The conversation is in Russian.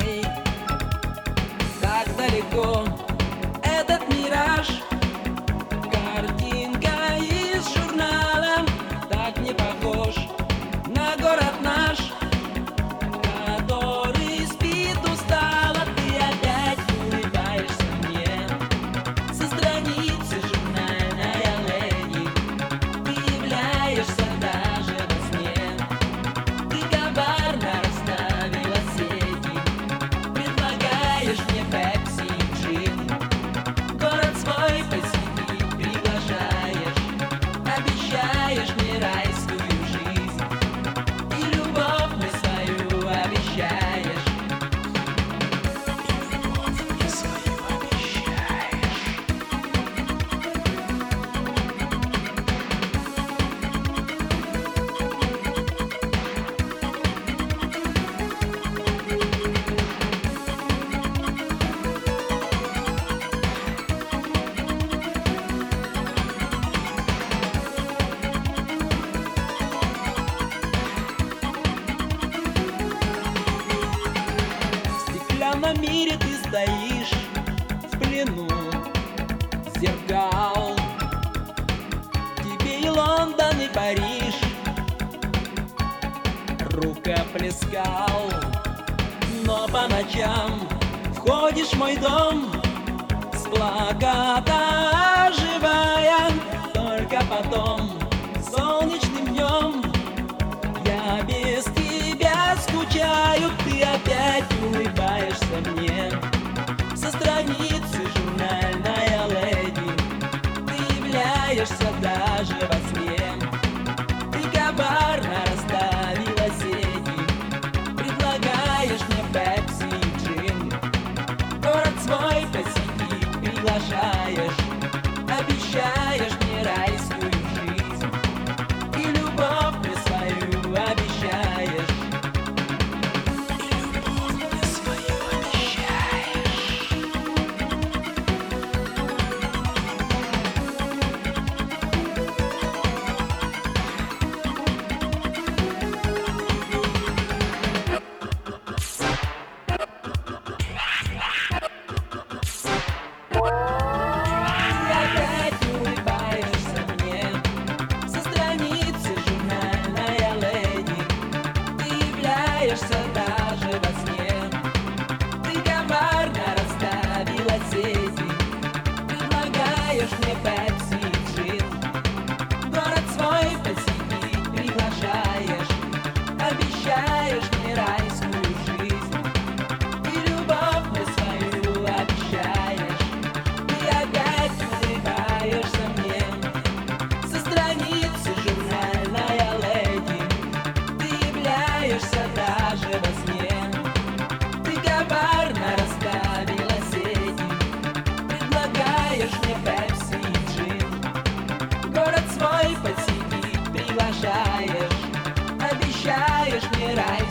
ней. Так далеко этот мираж, картинка из журнала, так не похож на город наш, который спит устало. Ты опять улыбаешься мне со страницы журнальной леди. Ты являешься даже во сне. Ты коварно расставила сети, предлагаешь мне пепси и джин. Город свой посетить приглашаешь, обещаешь мне райскую жизнь, и любовь мне свою обещаешь. И любовь мне свою обещаешь. В стеклянном мире ты стоишь в плену зеркал. Тебе и Лондон, и Париж рукоплескал. Но по ночам входишь в мой дом с плаката оживая. Только потом солнечным днем я без тебя скучаю. Ты опять улыбаешься мне со страницы журнальной леди. Ты являешься даже во сне. Ты коварно расставила сети, предлагаешь мне пепси и джин. Город свой посетить приглашаешь, обещаешь мне райскую жизнь, и любовь мне свою обещаешь. И любовь мне свою обещаешь. Ты опять улыбаешься мне со страницы журнальной леди. Ты являешься даже во сне. Ты коварно расставила сети, предлагаешь мне пепси и джин. Город свой посетить приглашаешь, обещаешь мне райскую жизнь, и любовь мне свою обещаешь. Ты опять улыбаешься мне со страницы журнальной леди. Ты являешься даже во сне. Ты коварно расставила сети, предлагаешь мне пепси и джин. Город свой посетить приглашаешь, обещаешь мне рай.